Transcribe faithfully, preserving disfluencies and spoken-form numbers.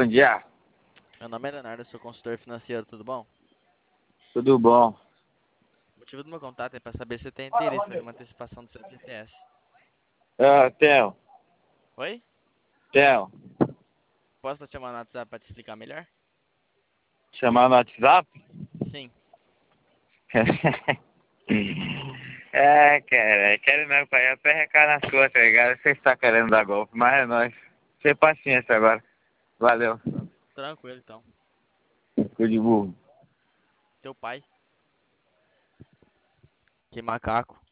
bom dia. Meu nome é Leonardo, eu sou consultor financeiro, tudo bom? Tudo bom? O motivo do meu contato é para saber se você tem interesse em uma antecipação do seu F G T S. Ah, Theo, Oi? Theo, Posso te chamar no WhatsApp para te explicar melhor? chamar no WhatsApp? Sim. É, cara, quero não, pai, até recar na sua, tá ligado? Você está querendo dar golpe, mas é nóis. Sem paciência agora. Valeu. Tranquilo, então. Ficou de burro. Teu pai. Que macaco.